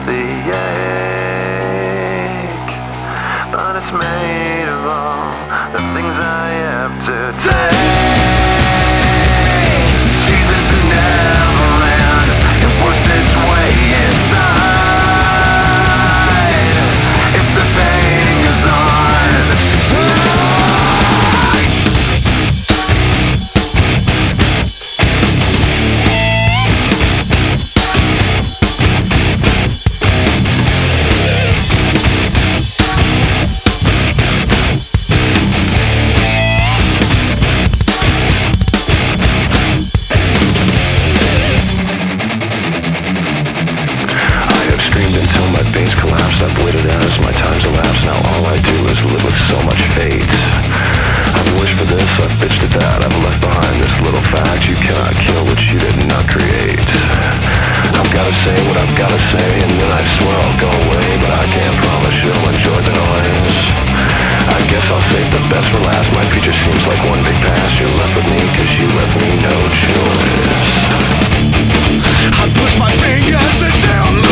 the ache, but it's made of all the things I have to take. Jesus in Neverland, it works its way inside. If the pain goes on, I've waited as my time's elapsed. Now all I do is live with so much fate. I've wished for this, I've bitched at that. I've left behind this little fact: you cannot kill what you did not create. I've gotta say what I've gotta say, and then I swear I'll go away, but I can't promise you'll enjoy the noise. I guess I'll save the best for last. My future seems like one big past. You're left with me cause you left me no choice. I push my fingers into